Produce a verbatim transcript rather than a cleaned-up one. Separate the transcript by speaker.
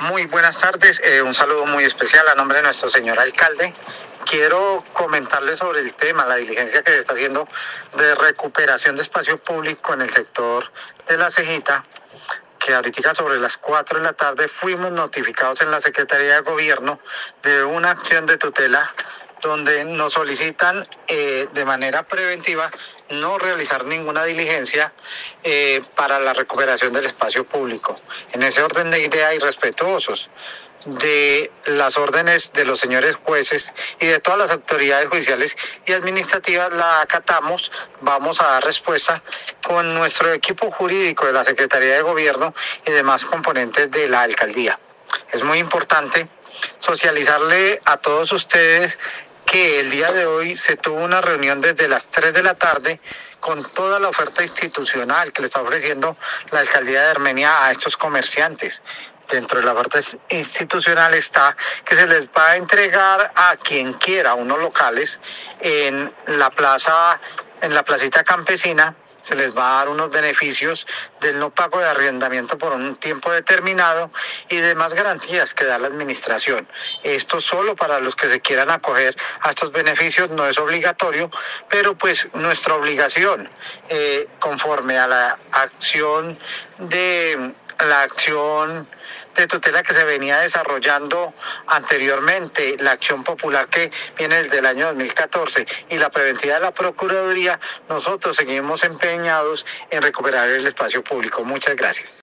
Speaker 1: Muy buenas tardes, eh, un saludo muy especial a nombre de nuestro señor alcalde. Quiero comentarle sobre el tema, la diligencia que se está haciendo de recuperación de espacio público en el sector de La Cejita, que ahorita sobre las cuatro de la tarde fuimos notificados en la Secretaría de Gobierno de una acción de tutela donde nos solicitan eh, de manera preventiva no realizar ninguna diligencia eh, para la recuperación del espacio público. En ese orden de idea y respetuosos de las órdenes de los señores jueces y de todas las autoridades judiciales y administrativas, la acatamos. Vamos a dar respuesta con nuestro equipo jurídico de la Secretaría de Gobierno y demás componentes de la alcaldía. Es muy importante socializarle a todos ustedes que el día de hoy se tuvo una reunión desde las tres de la tarde con toda la oferta institucional que le está ofreciendo la alcaldía de Armenia a estos comerciantes. Dentro de la oferta institucional está que se les va a entregar a quien quiera unos locales en la plaza, en la placita campesina. Se les va a dar unos beneficios del no pago de arrendamiento por un tiempo determinado y demás garantías que da la administración. Esto solo para los que se quieran acoger a estos beneficios, no es obligatorio, pero pues nuestra obligación, eh, conforme a la acción de la acción de tutela que se venía desarrollando anteriormente, la acción popular que viene desde el año dos mil catorce y la preventiva de la Procuraduría, nosotros seguimos empeñados en recuperar el espacio público. Muchas gracias.